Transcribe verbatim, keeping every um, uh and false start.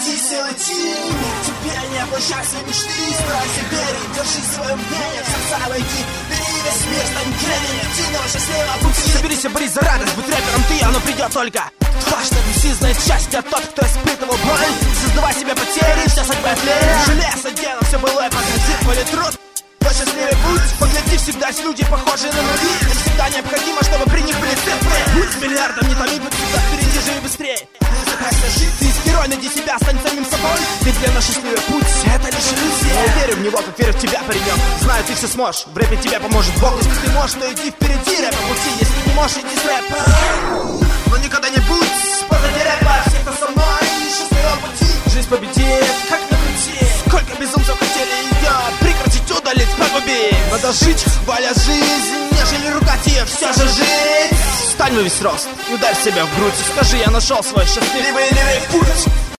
найди силы идти. Теперь не обольщайся мечты, старайся верить, держи свое мнение, в сердца войди, бери весь мир, стань гением единого счастливого пути. Соберись и борись за радость, будь рэпером ты, оно придет только. Важно, все знает счастье, тот, кто испытывал боль. Создавай себе потери, вся судьба тлея. Железо дело, все было, погоди, поле труд. Твой счастливый путь, погляди, всегда есть люди, похожие на нули. Это всегда необходимо, чтобы при них были цифры. Будь миллиардом, не томи, будь всегда впереди, живи быстрее. Собирайся жить, ты герой, найди себя, стань самим собой. Ты для нас счастливый путь, это лишь иллюзия. Я верю в него, как верю в тебя, паренек. Знаю, ты все сможешь, в рэпе тебе поможет Бог. Если ты можешь, то иди впереди рэпа пути. Если не можешь, иди с рэпа. Но никогда не будь позади рэпа, все, кто со мной, счастливого пути. Жизнь победит, как на пути. Сколько безумцев хотели ее прекратить, удалить, погубить. Надо жить, хваля жизнь, нежели ругать ее, все же жить. Встань во весь рост и ударь себя в грудь. И скажи, я нашел свой счастливый путь.